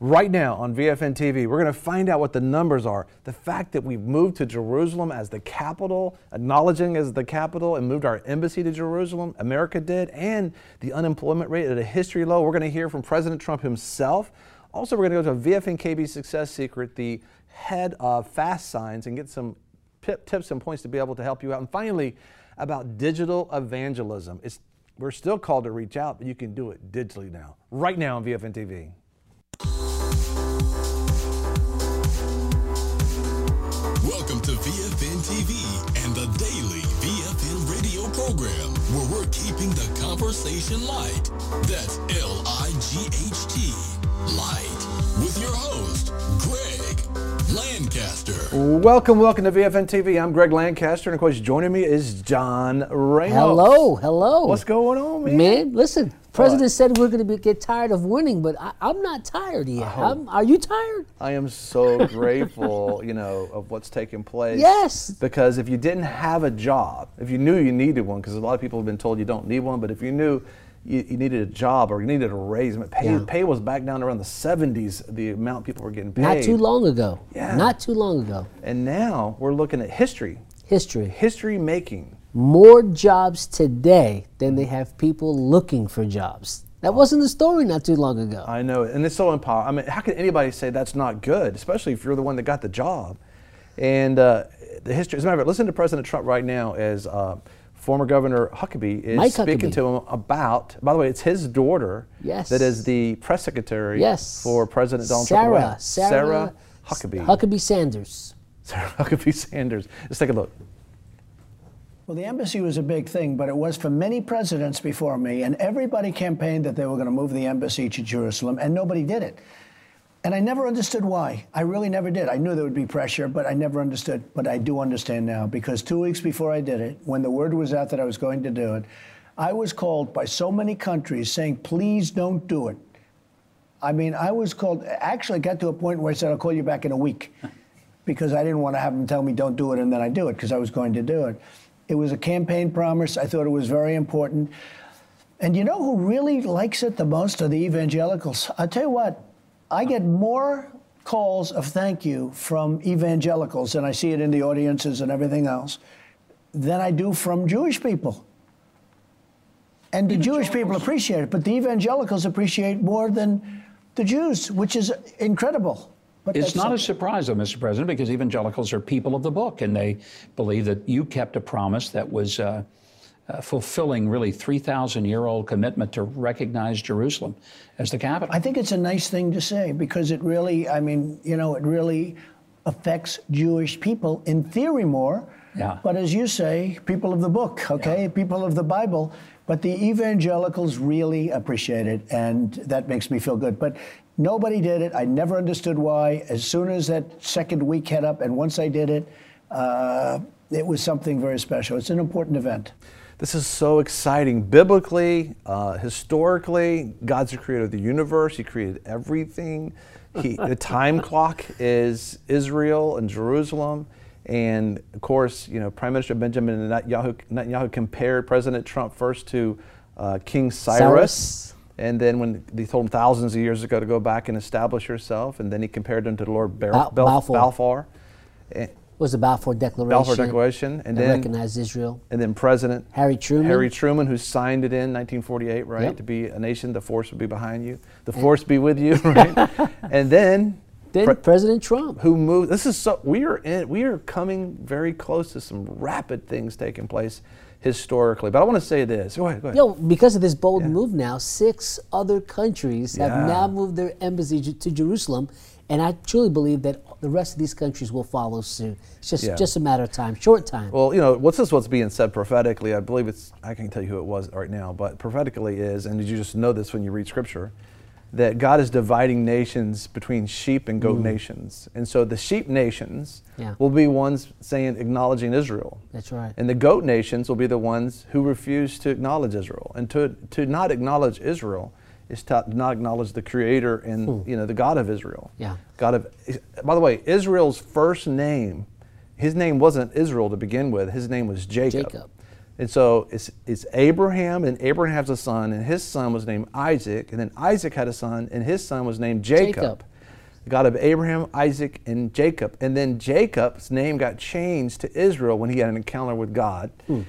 Right now on VFN TV, we're going to find out what the numbers are. The fact that we've moved to Jerusalem as the capital, acknowledging as the capital, and moved our embassy to Jerusalem, America did, and the unemployment rate at a history low. We're going to hear from President Trump himself. Also, we're going to go to a VFN KB success secret, the head of Fast Signs, and get some tips and points to be able to help you out. And finally, about digital evangelism. We're still called to reach out, but you can do it digitally now. Right now on VFN TV. Welcome to VFN TV and the daily VFN radio program, where we're keeping the conversation light. That's L-I-G-H-T, light, with your host, Greg Lancaster. Welcome to VFN TV. I'm Greg Lancaster, and of course joining me is John Ramos. Hello. What's going on, man? Man, listen, President said we're going to get tired of winning, but I'm not tired yet. Are you tired? I am so grateful, of what's taking place. Yes. Because if you didn't have a job, if you knew you needed one, because a lot of people have been told you don't need one, but if you knew you needed a job or you needed a raise, pay was back down around the 70s, the amount people were getting paid. Not too long ago. Yeah. Not too long ago. And now we're looking at history. History making. More jobs today than they have people looking for jobs. That wasn't the story not too long ago. I know, and it's so empowering. I mean, how can anybody say that's not good, especially if you're the one that got the job? And the history, as a matter of fact, listen to President Trump right now as former Governor Huckabee is speaking to him about, by the way, it's his daughter that is the press secretary for President Donald Trump. Sarah Huckabee. Huckabee Sanders. Sarah Huckabee Sanders. Let's take a look. Well, the embassy was a big thing, but it was for many presidents before me, and everybody campaigned that they were going to move the embassy to Jerusalem, and nobody did it. And I never understood why. I really never did. I knew there would be pressure, but I never understood. But I do understand now, because 2 weeks before I did it, when the word was out that I was going to do it, I was called by so many countries saying, please don't do it. I mean, I was called, actually got to a point where I said, I'll call you back in a week, because I didn't want to have them tell me don't do it, and then I do it, because I was going to do it. It was a campaign promise. I thought it was very important. And you know who really likes it the most are the evangelicals. I'll tell you what, I get more calls of thank you from evangelicals, and I see it in the audiences and everything else, than I do from Jewish people. And the Jewish people appreciate it, but the evangelicals appreciate more than the Jews, which is incredible. But it's not a surprise, though, Mr. President, because evangelicals are people of the book, and they believe that you kept a promise that was fulfilling really 3,000-year-old commitment to recognize Jerusalem as the capital. I think it's a nice thing to say, because it really, it really affects Jewish people in theory more. Yeah. But as you say, people of the book, okay, people of the Bible. But the evangelicals really appreciate it, and that makes me feel good. But nobody did it. I never understood why. As soon as that second week hit up, and once I did it, it was something very special. It's an important event. This is so exciting. Biblically, historically, God's the creator of the universe. He created everything. The time clock is Israel and Jerusalem. And of course, Prime Minister Benjamin Netanyahu compared President Trump first to King Cyrus. And then when they told him thousands of years ago to go back and establish yourself, and then he compared him to the Lord Balfour. Was the Balfour Declaration. And that then recognized Israel. And then President Harry Truman, who signed it in 1948, right? To be a nation, the force would be behind you, the force be with you, right? And then President Trump, who moved. This is so we are coming very close to some rapid things taking place historically. But I want to say this. Go ahead. Because of this bold move now, 6 other countries have now moved their embassy to Jerusalem, and I truly believe that the rest of these countries will follow suit. It's just a matter of time, short time. Well, what's being said prophetically. I believe I can't tell you who it was right now, but prophetically is, and did you just know this when you read Scripture, that God is dividing nations between sheep and goat nations. And so the sheep nations will be ones acknowledging Israel. That's right. And the goat nations will be the ones who refuse to acknowledge Israel. And to not acknowledge Israel is to not acknowledge the Creator and the God of Israel. Yeah. By the way, Israel's first name, his name wasn't Israel to begin with. His name was Jacob. And so it's Abraham, and Abraham has a son, and his son was named Isaac, and then Isaac had a son, and his son was named Jacob. the God of Abraham, Isaac, and Jacob. And then Jacob's name got changed to Israel when he had an encounter with God.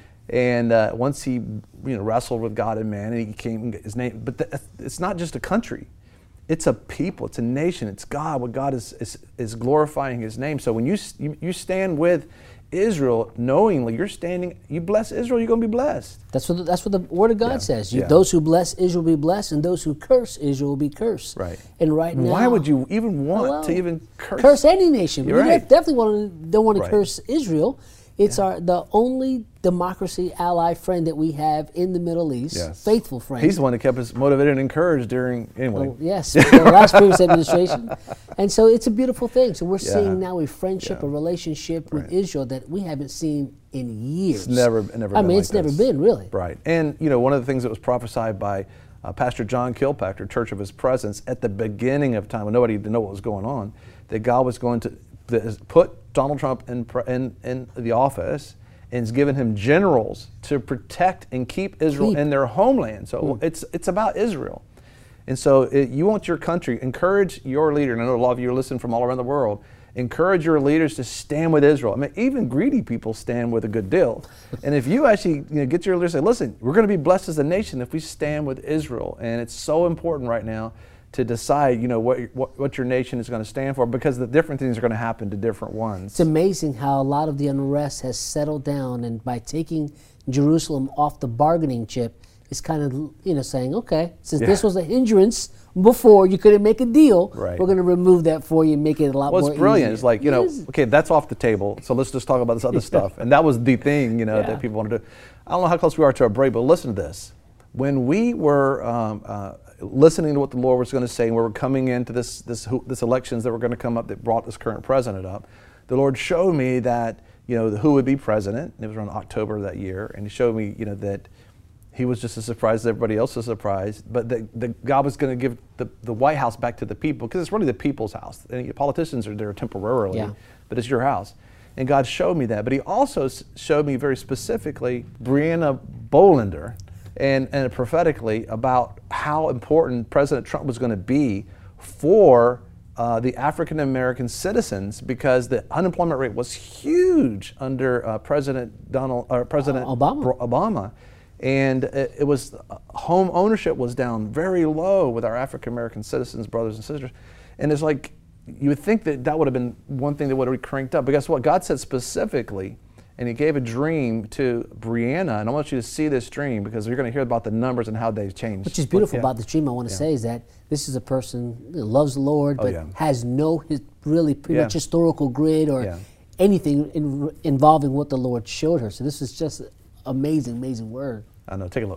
And once he wrestled with God and man, and he came his name. But it's not just a country. It's a people. It's a nation. It's God. What God is glorifying His name. So when you stand with Israel, knowingly, you bless Israel, you're going to be blessed. That's what the Word of God says. Those who bless Israel will be blessed, and those who curse Israel will be cursed. Right. And right now, why would you even want to even curse any nation? You're right. Definitely don't want to curse Israel. It's the only democracy ally friend that we have in the Middle East, faithful friend. He's the one that kept us motivated and encouraged during, anyway. The last previous administration. And so it's a beautiful thing. So we're seeing now a friendship, a relationship with Israel that we haven't seen in years. It's never been it's never been, really. Right. And, one of the things that was prophesied by Pastor John Kilpatrick, Church of His Presence, at the beginning of time, when nobody didn't know what was going on, that God was going to put Donald Trump in the office and has given him generals to protect and keep Israel in their homeland. So it's about Israel. And so you want your country, encourage your leader, and I know a lot of you are listening from all around the world, encourage your leaders to stand with Israel. I mean, even greedy people stand with a good deal. And if you actually get your leaders to say, listen, we're going to be blessed as a nation if we stand with Israel. And it's so important right now to decide, what your nation is going to stand for, because the different things are going to happen to different ones. It's amazing how a lot of the unrest has settled down, and by taking Jerusalem off the bargaining chip, it's kind of, saying, okay, since this was a hindrance before, you couldn't make a deal, we're going to remove that for you and make it a lot more easy. Well, it's brilliant. It's like, okay, that's off the table, so let's just talk about this other stuff. And that was the thing, that people want to do. I don't know how close we are to our break, but listen to this. When we were listening to what the Lord was going to say, and we were coming into this elections that were going to come up that brought this current president up, the Lord showed me that, who would be president. It was around October of that year, and He showed me, that He was just as surprised as everybody else was surprised, but that God was going to give the White House back to the people, because it's really the people's house. And politicians are there temporarily, but it's your house. And God showed me that. But He also showed me very specifically Breonna Bollinger, and prophetically about how important President Trump was going to be for the African American citizens, because the unemployment rate was huge under President Obama. And it was home ownership was down very low with our African American citizens, brothers and sisters. And it's like, you would think that would have been one thing that would have cranked up. But guess what? God said specifically, and He gave a dream to Breonna, and I want you to see this dream, because you're going to hear about the numbers and how they've changed. Which is beautiful about the dream, I want to say, is that this is a person who loves the Lord, but has no really pretty much historical grid or anything involving what the Lord showed her. So this is just amazing, amazing word. I know. Take a look.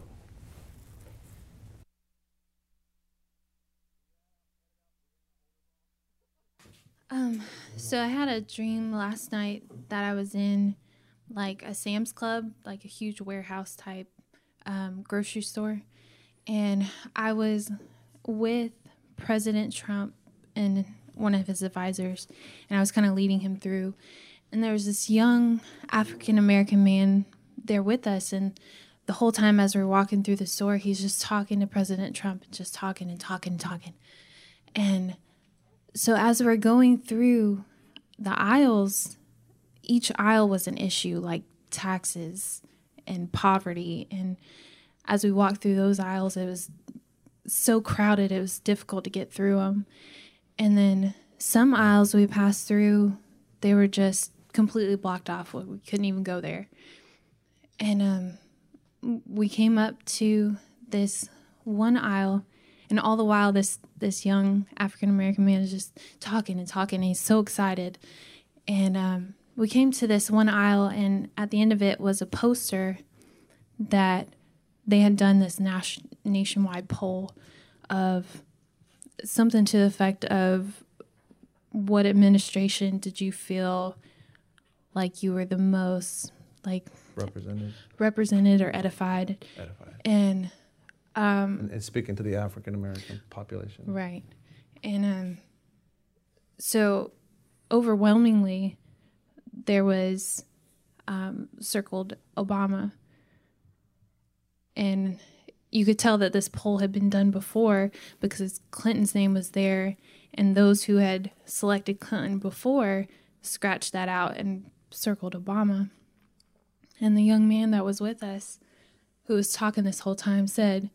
So I had a dream last night that I was in like a Sam's Club, like a huge warehouse type grocery store. And I was with President Trump and one of his advisors, and I was kind of leading him through. And there was this young African-American man there with us, and the whole time as we're walking through the store, he's just talking to President Trump, just talking and talking and talking. And so as we're going through the aisles, each aisle was an issue, like taxes and poverty. And as we walked through those aisles, it was so crowded, it was difficult to get through them. And then some aisles we passed through, they were just completely blocked off. We couldn't even go there. And we came up to this one aisle, and all the while this young African-American man is just talking and talking, and he's so excited. And we came to this one aisle, and at the end of it was a poster that they had done this nationwide poll of something to the effect of, what administration did you feel like you were the most like represented or edified. And speaking to the African American population, right? And so overwhelmingly there was circled Obama, and you could tell that this poll had been done before because Clinton's name was there, And those who had selected Clinton before scratched that out and circled Obama. And the young man that was with us, who was talking this whole time, said,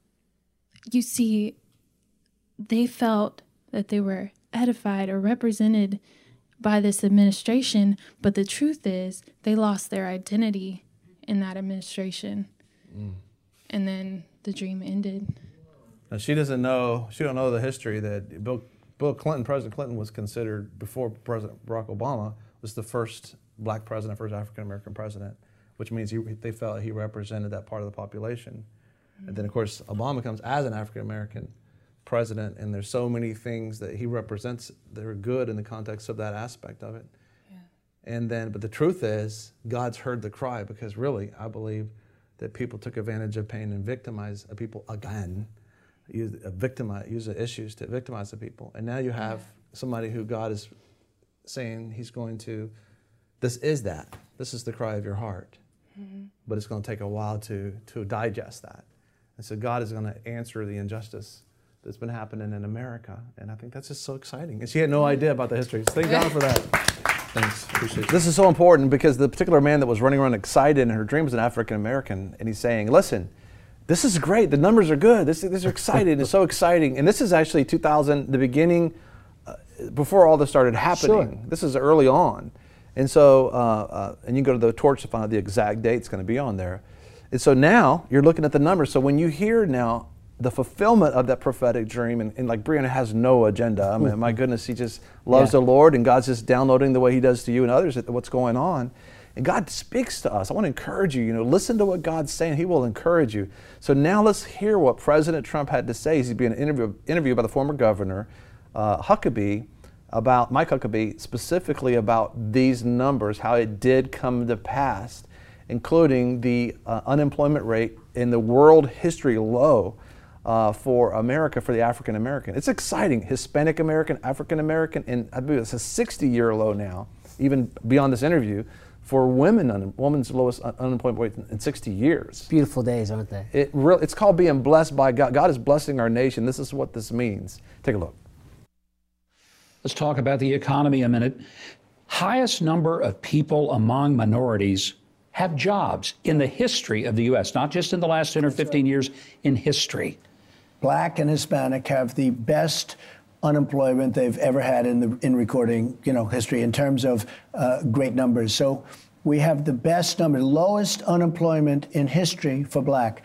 you see, they felt that they were edified or represented by this administration, but the truth is they lost their identity in that administration. And then the dream ended. Now she don't know the history that Bill Clinton, President Clinton, was considered, before President Barack Obama, was the first black president, first African-American president, which means they felt he represented that part of the population. And then, of course, Obama comes as an African-American president, and there's so many things that he represents that are good in the context of that aspect of it. Yeah. But the truth is, God's heard the cry, because really, I believe that people took advantage of pain and victimized people again, use the issues to victimize the people. And now you have somebody who God is saying he's going to, this is the cry of your heart. But it's going to take a while to digest that. And so God is going to answer the injustice that's been happening in America. And I think that's just so exciting. And she had no idea about the history. So thank God for that. Thanks. Appreciate it. This is so important because the particular man that was running around excited and her dream was an African American, and he's saying, listen, this is great. The numbers are good. This is exciting. It's so exciting. And this is actually 2000, the beginning, before all this started happening. Sure. This is early on. And so, and you can go to the torch to find out the exact date. It's going to be on there. And so now you're looking at the numbers. So when you hear now the fulfillment of that prophetic dream, and like Breonna has no agenda. I mean, my goodness, he just loves the Lord, and God's just downloading the way he does to you and others what's going on. And God speaks to us. I want to encourage you, listen to what God's saying. He will encourage you. So now let's hear what President Trump had to say. He's being interviewed by the former governor, Mike Huckabee, specifically about these numbers, how it did come to pass, including the unemployment rate in the world history low for America, for the African American. It's exciting. Hispanic American, African American, and I believe it's a 60-year low now, even beyond this interview, for women's lowest unemployment rate in 60 years. Beautiful days, aren't they? It's called being blessed by God. God is blessing our nation. This is what this means. Take a look. Let's talk about the economy a minute. Highest number of people among minorities have jobs in the history of the U.S., not just in the last 10 or 15 years, in history. Black and Hispanic have the best unemployment they've ever had in recording, history in terms of great numbers. So we have the best number, lowest unemployment in history for black,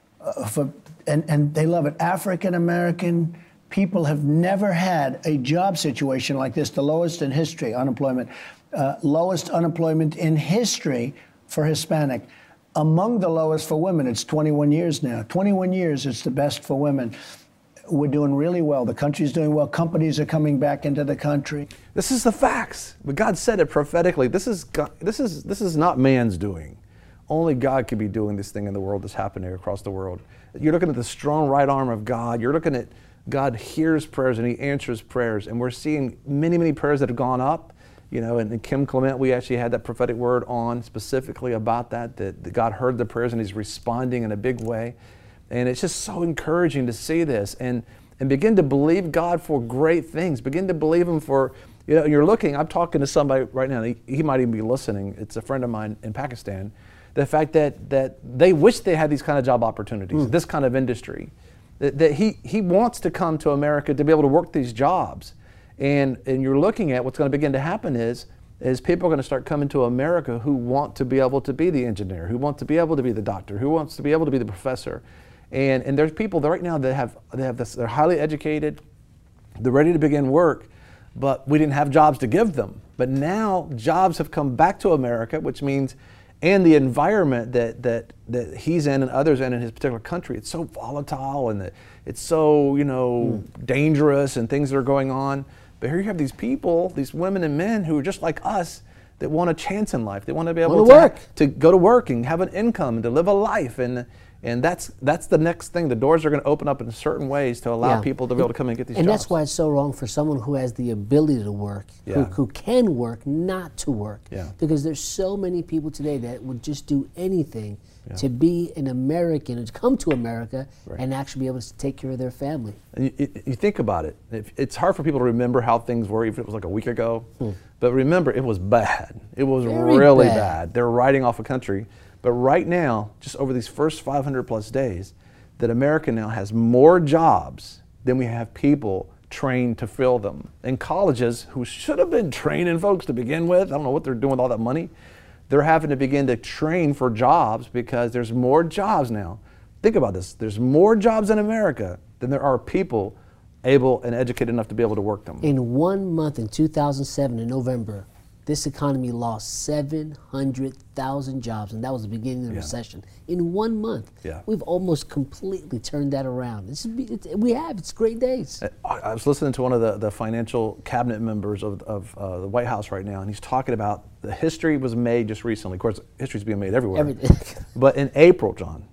and they love it. African American people have never had a job situation like this, the lowest in history, unemployment, lowest unemployment in history for Hispanic. Among the lowest for women, it's 21 years now. 21 years, it's the best for women. We're doing really well. The country's doing well. Companies are coming back into the country. This is the facts. But God said it prophetically. This is not man's doing. Only God could be doing this thing in the world that's happening across the world. You're looking at the strong right arm of God. You're looking at God hears prayers and he answers prayers. And we're seeing many, many prayers that have gone up. And Kim Clement, we actually had that prophetic word on specifically about that God heard the prayers and he's responding in a big way. And it's just so encouraging to see this and begin to believe God for great things. Begin to believe him for, you're looking, I'm talking to somebody right now, he might even be listening. It's a friend of mine in Pakistan. The fact that they wish they had these kind of job opportunities, this kind of industry. That he wants to come to America to be able to work these jobs. And you're looking at what's going to begin to happen is people are going to start coming to America who want to be able to be the engineer, who want to be able to be the doctor, who wants to be able to be the professor. And there's people right now that have this, they're highly educated, they're ready to begin work, but we didn't have jobs to give them. But now jobs have come back to America, which means, and the environment that he's in and others in his particular country, it's so volatile and it's so, dangerous and things that are going on. But here you have these people, these women and men who are just like us that want a chance in life. They want to be able to go to work and have an income and to live a life. And And that's the next thing. The doors are going to open up in certain ways to allow people to be able to come and get these jobs. And that's why it's so wrong for someone who has the ability to work, who can work, not to work. Because there's so many people today that would just do anything to be an American and to come to America and actually be able to take care of their family. And you think about it. It's hard for people to remember how things were, even if it was like a week ago. But remember, it was bad. It was really bad. They were writing off a country. But right now, just over these first 500 plus days, that America now has more jobs than we have people trained to fill them. And colleges, who should have been training folks to begin with, I don't know what they're doing with all that money, they're having to begin to train for jobs because there's more jobs now. Think about this. There's more jobs in America than there are people able and educated enough to be able to work them. In 1 month in 2007, in November, this economy lost 700,000 jobs, and that was the beginning of the recession. In 1 month, we've almost completely turned that around. It's great days. I was listening to one of the financial cabinet members of the White House right now, and he's talking about the history was made just recently. Of course, history's being made everywhere. But in April, John,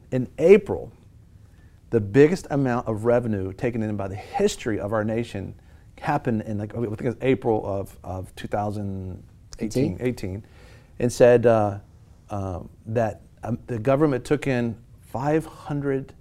the biggest amount of revenue taken in by the history of our nation happened in, like, I think it was April of 2018, and said that the government took in $400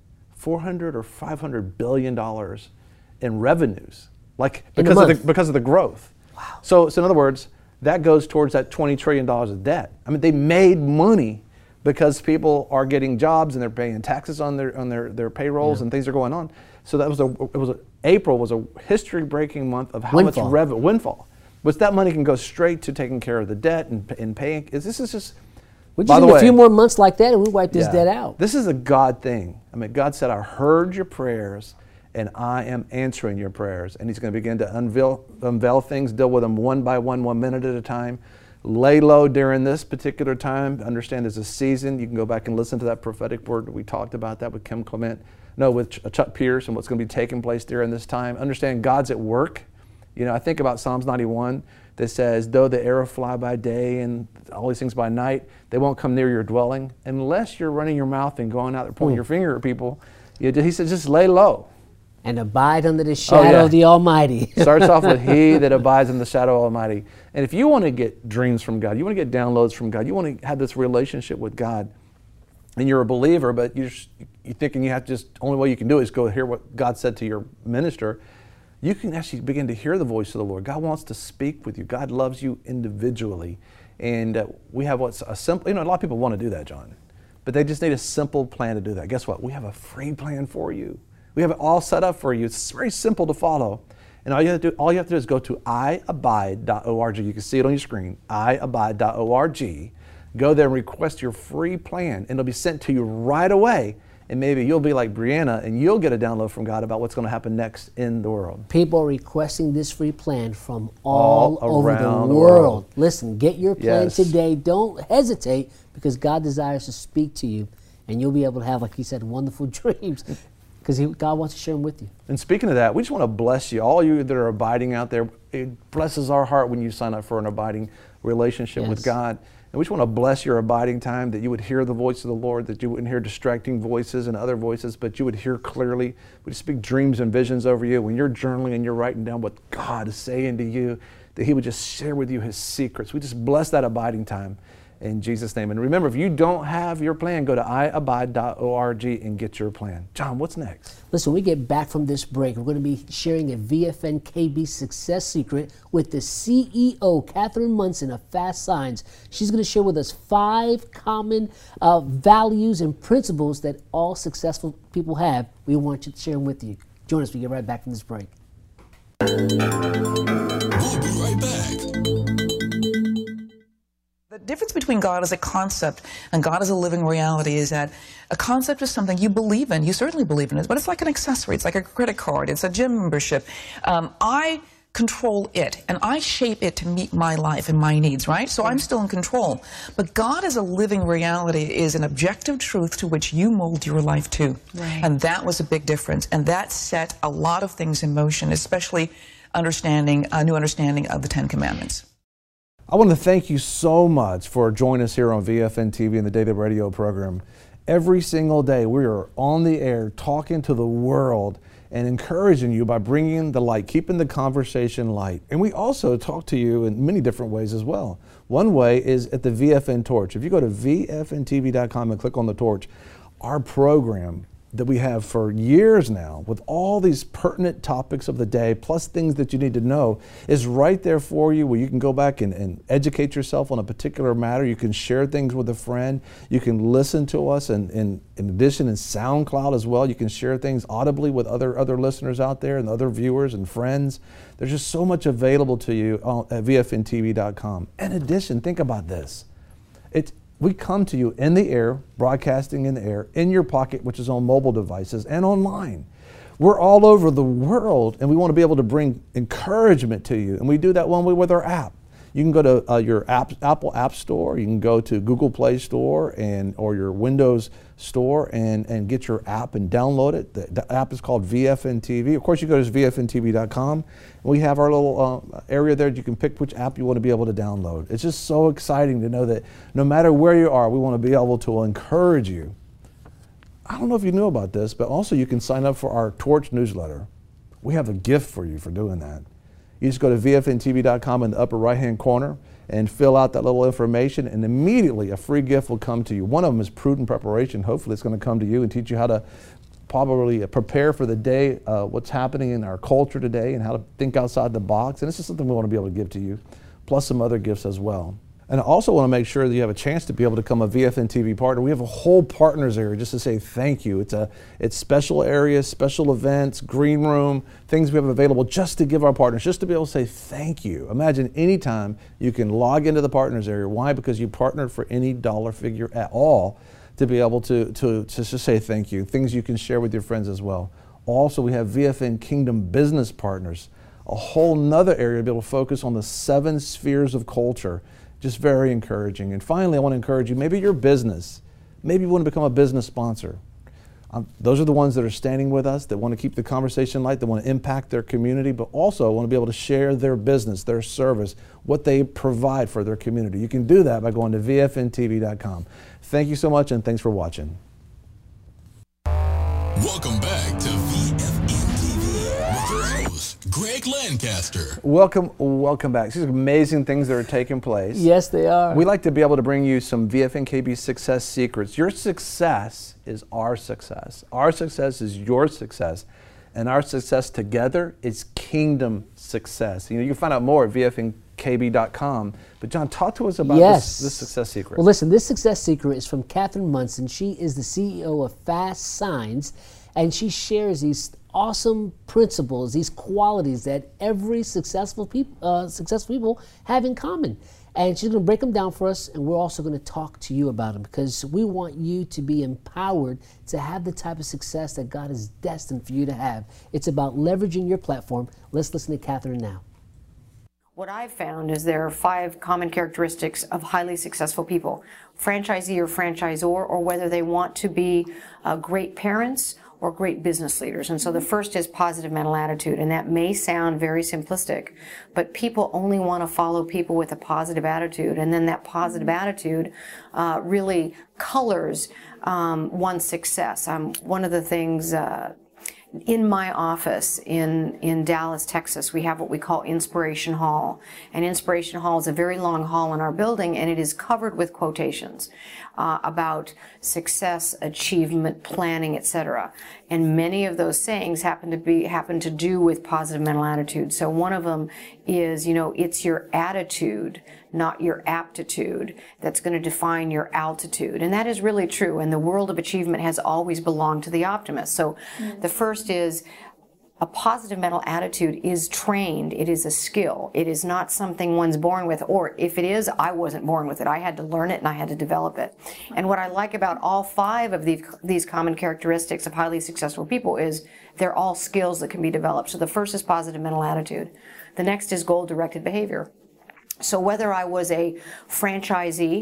or $500 billion in revenues, like because of the growth. Wow. So in other words, that goes towards that $20 trillion of debt. I mean, they made money because people are getting jobs and they're paying taxes on their payrolls and things are going on. So that was April was a history-breaking month of how much revenue windfall. Which that money can go straight to taking care of the debt and paying. This is just. We just need a few more months like that, and we wipe this debt out. This is a God thing. I mean, God said, "I heard your prayers, and I am answering your prayers." And He's going to begin to unveil things, deal with them one by one, 1 minute at a time. Lay low during this particular time. Understand there's a season. You can go back and listen to that prophetic word. We talked about that with Kim Clement. No, with Chuck Pierce and what's going to be taking place during this time. Understand God's at work. You know, I think about Psalms 91 that says, though the arrow fly by day and all these things by night, they won't come near your dwelling unless you're running your mouth and going out there pointing your finger at people. He says, just lay low. And abide under the shadow of the Almighty. Starts off with he that abides in the shadow of Almighty. And if you want to get dreams from God, you want to get downloads from God, you want to have this relationship with God, and you're a believer, but you're thinking you have to only way you can do it is go hear what God said to your minister, you can actually begin to hear the voice of the Lord. God wants to speak with you. God loves you individually. And we have what's a simple, a lot of people want to do that, John, but they just need a simple plan to do that. Guess what? We have a free plan for you. We have it all set up for you. It's very simple to follow. And all you have to do is go to iabide.org. You can see it on your screen, iabide.org. Go there and request your free plan, and it'll be sent to you right away. And maybe you'll be like Brianna, and you'll get a download from God about what's going to happen next in the world. People are requesting this free plan from all over the world. Listen, get your plan today. Don't hesitate, because God desires to speak to you, and you'll be able to have, like he said, wonderful dreams, because God wants to share them with you. And speaking of that, we just want to bless you, all you that are abiding out there. It blesses our heart when you sign up for an abiding relationship with God. And we just want to bless your abiding time, that you would hear the voice of the Lord, that you wouldn't hear distracting voices and other voices, but you would hear clearly. We speak dreams and visions over you. When you're journaling and you're writing down what God is saying to you, that He would just share with you His secrets. We just bless that abiding time in Jesus' name. And remember, if you don't have your plan, go to iabide.org and get your plan. John, what's next? Listen, when we get back from this break, we're going to be sharing a VFN KB success secret with the CEO, Catherine Munson of Fast Signs. She's going to share with us 5 common values and principles that all successful people have. We want you to share them with you. Join us when we get right back from this break. We'll be right back. The difference between God as a concept and God as a living reality is that a concept is something you believe in. You certainly believe in it, but it's like an accessory. It's like a credit card. It's a gym membership. I control it, and I shape it to meet my life and my needs, right? So I'm still in control. But God as a living reality is an objective truth to which you mold your life to. Right. And that was a big difference. And that set a lot of things in motion, especially understanding a new understanding of the 10 Commandments. I want to thank you so much for joining us here on VFN TV and the Daily Radio program. Every single day, we are on the air talking to the world and encouraging you by bringing the light, keeping the conversation light. And we also talk to you in many different ways as well. One way is at the VFN Torch. If you go to vfntv.com and click on the torch, our program that we have for years now with all these pertinent topics of the day, plus things that you need to know, is right there for you, where you can go back and educate yourself on a particular matter. You can share things with a friend. You can listen to us, and in addition in SoundCloud as well. You can share things audibly with other listeners out there and other viewers and friends. There's just so much available to you at vfntv.com. In addition, think about this. We come to you in the air, broadcasting in the air, in your pocket, which is on mobile devices, and online. We're all over the world, and we want to be able to bring encouragement to you. And we do that one way with our app. You can go to your Apple App Store, you can go to Google Play Store or your Windows Store and get your app and download it. The app is called VFN TV. Of course, you go to vfntv.com. We have our little area there. You can pick which app you want to be able to download. It's just so exciting to know that no matter where you are, we want to be able to encourage you. I don't know if you knew about this, but also you can sign up for our Torch newsletter. We have a gift for you for doing that. You just go to vfntv.com in the upper right-hand corner and fill out that little information, and immediately a free gift will come to you. One of them is Prudent Preparation. Hopefully it's going to come to you and teach you how to probably prepare for the day, what's happening in our culture today, and how to think outside the box. And this is something we want to be able to give to you, plus some other gifts as well. And I also want to make sure that you have a chance to be able to become a VFN TV partner. We have a whole partners area just to say thank you. It's special areas, special events, green room, things we have available just to give our partners, just to be able to say thank you. Imagine anytime you can log into the partners area. Why? Because you partnered for any dollar figure at all to be able to just say thank you. Things you can share with your friends as well. Also, we have VFN Kingdom Business Partners, a whole nother area to be able to focus on the 7 spheres of culture. Just very encouraging. And finally, I want to encourage you, maybe your business, maybe you want to become a business sponsor. Those are the ones that are standing with us, that want to keep the conversation light, that want to impact their community, but also want to be able to share their business, their service, what they provide for their community. You can do that by going to vfntv.com. Thank you so much, and thanks for watching. Welcome back to VFN TV with your host, Greg Lancaster. Welcome back. These are amazing things that are taking place. Yes, they are. We like to be able to bring you some VFN-KB success secrets. Your success is our success. Our success is your success. And our success together is kingdom success. You can find out more at vfnkb.com. But John, talk to us about this success secret. Well, listen, this success secret is from Catherine Munson. She is the CEO of Fast Signs, and she shares these awesome principles, these qualities that every successful people have in common. And she's going to break them down for us, and we're also going to talk to you about them, because we want you to be empowered to have the type of success that God is destined for you to have. It's about leveraging your platform. Let's listen to Catherine now. What I've found is there are 5 common characteristics of highly successful people, franchisee or franchisor, or whether they want to be great parents or great business leaders. And so the first is positive mental attitude, and that may sound very simplistic, but people only want to follow people with a positive attitude, and then that positive attitude really colors one's success. One of the things in my office in Dallas, Texas, we have what we call Inspiration Hall. And Inspiration Hall is a very long hall in our building, and it is covered with quotations about success, achievement, planning, etc. And many of those sayings happen to do with positive mental attitude. So one of them is, it's your attitude, not your aptitude, that's going to define your altitude. And that is really true. And the world of achievement has always belonged to the optimist. So the first is, a positive mental attitude is trained. It is a skill. It is not something one's born with, or if it is, I wasn't born with it. I had to learn it and I had to develop it. And what I like about all 5 of these common characteristics of highly successful people is they're all skills that can be developed. So the first is positive mental attitude. The next is goal-directed behavior. So whether I was a franchisee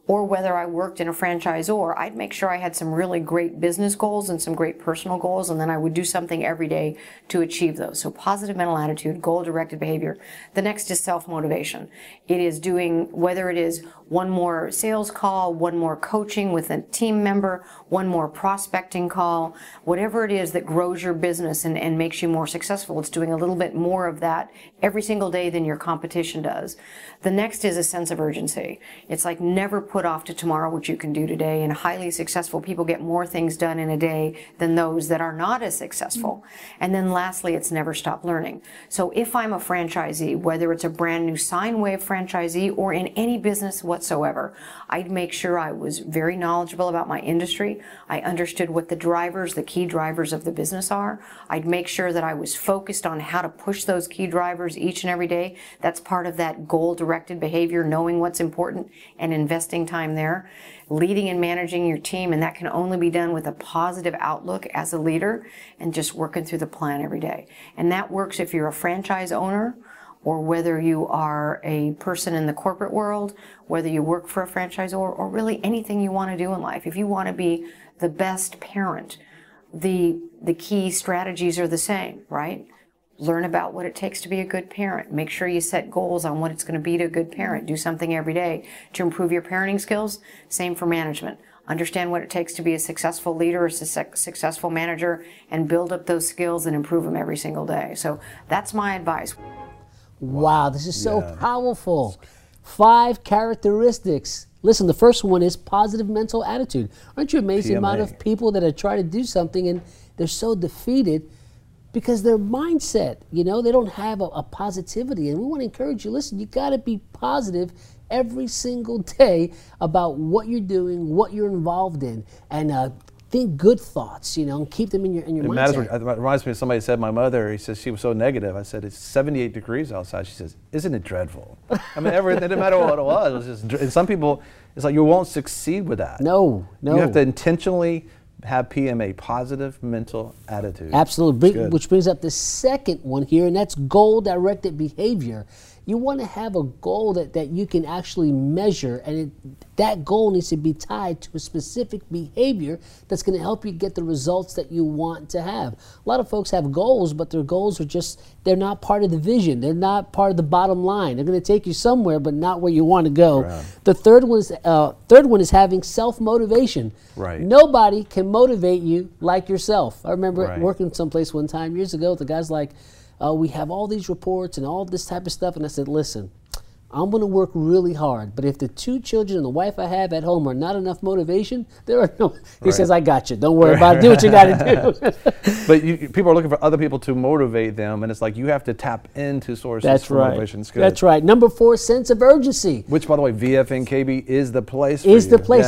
or whether I worked in a franchisor, I'd make sure I had some really great business goals and some great personal goals, and then I would do something every day to achieve those. So positive mental attitude, goal-directed behavior. The next is self-motivation. It is doing, whether it is one more sales call, one more coaching with a team member, one more prospecting call, whatever it is that grows your business and makes you more successful. It's doing a little bit more of that every single day than your competition does. The next is a sense of urgency. It's like never put off to tomorrow what you can do today, and highly successful people get more things done in a day than those that are not as successful. And then lastly, it's never stop learning. So if I'm a franchisee, whether it's a brand new sine wave franchisee or in any business whatsoever, I'd make sure I was very knowledgeable about my industry. I understood what the drivers, the key drivers of the business are. I'd make sure that I was focused on how to push those key drivers each and every day. That's part of that goal-directed behavior, knowing what's important and investing time there. Leading and managing your team, and that can only be done with a positive outlook as a leader and just working through the plan every day. And that works if you're a franchise owner, or whether you are a person in the corporate world, whether you work for a franchisor, or really anything you want to do in life. If you want to be the best parent, the key strategies are the same, right? Learn about what it takes to be a good parent. Make sure you set goals on what it's going to be to a good parent. Do something every day to improve your parenting skills. Same for management. Understand what it takes to be a successful leader or a successful manager, and build up those skills and improve them every single day. So that's my advice. Wow, this is so powerful. 5 characteristics. Listen, the first one is positive mental attitude. Aren't you amazed the amount of people that are trying to do something and they're so defeated because their mindset, you know, they don't have a positivity. And we want to encourage you, listen, you got to be positive every single day about what you're doing, what you're involved in, and think good thoughts, you know, and keep them in your mindset. It reminds me of somebody said, my mother, he says she was so negative. I said, it's 78 degrees outside. She says, isn't it dreadful? I mean, it didn't matter what it was. It was just, and some people, it's like you won't succeed with that. No. You have to intentionally have PMA, positive mental attitude. Absolutely, which brings up the second one here, and that's goal-directed behavior. You want to have a goal that you can actually measure, and that goal needs to be tied to a specific behavior that's going to help you get the results that you want to have. A lot of folks have goals, but their goals are just, they're not part of the vision. They're not part of the bottom line. They're going to take you somewhere, but not where you want to go. Right. The third one is having self-motivation. Right. Nobody can motivate you like yourself. I remember working someplace one time years ago, the guy's like, we have all these reports and all this type of stuff. And I said, listen, I'm going to work really hard. But if the 2 children and the wife I have at home are not enough motivation, there are no. He says, I got you. Don't worry about it. Do what you got to do. But people are looking for other people to motivate them. And it's like you have to tap into sources for motivation. That's good. That's right. Number 4, sense of urgency. Which, by the way, VFNKB is the place for Is the place,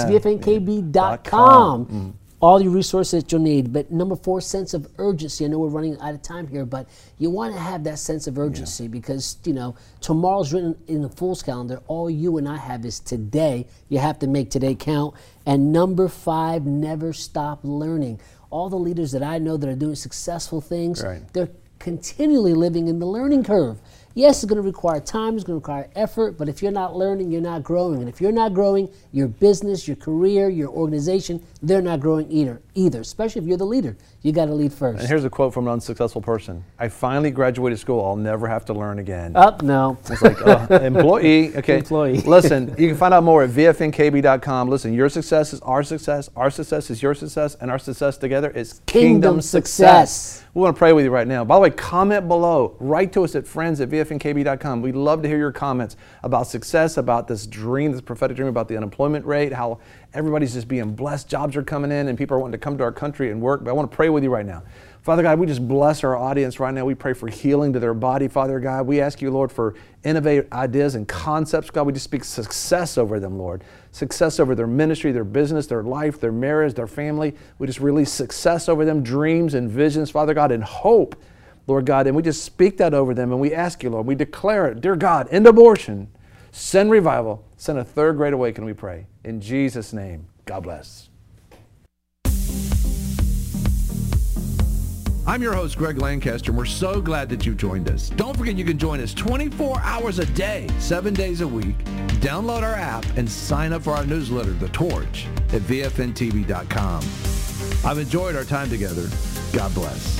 VFNKB.com. All your resources that you'll need. But number 4, sense of urgency. I know we're running out of time here, but you want to have that sense of urgency because, you know, tomorrow's written in the Fool's calendar. All you and I have is today. You have to make today count. And number 5, never stop learning. All the leaders that I know that are doing successful things, they're continually living in the learning curve. Yes, it's going to require time, it's going to require effort, but if you're not learning, you're not growing. And if you're not growing, your business, your career, your organization, they're not growing either, especially if you're the leader. You got to lead first. And here's a quote from an unsuccessful person. I finally graduated school. I'll never have to learn again. No. It's like, employee. Okay. Employee. Listen, you can find out more at VFNKB.com. Listen, your success is our success is your success, and our success together is kingdom success. We want to pray with you right now. By the way, comment below. Write to us at friends@VFNKB.com. We'd love to hear your comments about success, about this dream, this prophetic dream, about the unemployment rate, how everybody's just being blessed, jobs are coming in, and people are wanting to come to our country and work. But I want to pray with you right now. Father God, we just bless our audience right now. We pray for healing to their body, Father God. We ask you, Lord, for innovative ideas and concepts. God, we just speak success over them, Lord. Success over their ministry, their business, their life, their marriage, their family. We just release success over them, dreams and visions, Father God, and hope, Lord God. And we just speak that over them, and we ask you, Lord, we declare it, dear God, end abortion, send revival, send a third great awakening, we pray. In Jesus' name, God bless. I'm your host, Greg Lancaster, and we're so glad that you've joined us. Don't forget you can join us 24 hours a day, 7 days a week. Download our app and sign up for our newsletter, The Torch, at VFNTV.com. I've enjoyed our time together. God bless.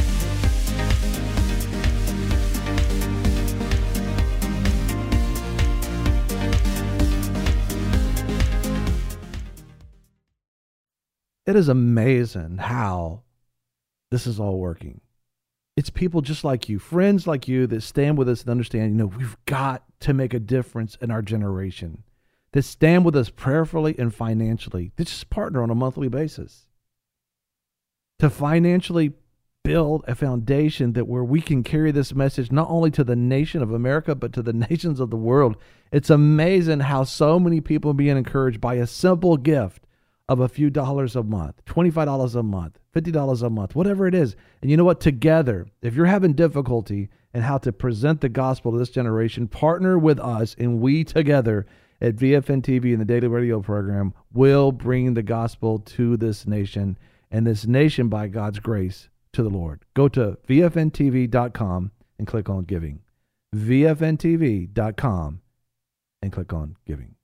It is amazing how this is all working. It's people just like you, friends like you, that stand with us and understand, we've got to make a difference in our generation, that stand with us prayerfully and financially, that just partner on a monthly basis to financially build a foundation that where we can carry this message not only to the nation of America, but to the nations of the world. It's amazing how so many people are being encouraged by a simple gift of a few dollars a month, $25 a month, $50 a month, whatever it is. And you know what? Together, if you're having difficulty in how to present the gospel to this generation, partner with us, and we together at VFN TV and the Daily Radio program will bring the gospel to this nation, and this nation, by God's grace, to the Lord. Go to VFNTV.com and click on giving. VFNTV.com and click on giving.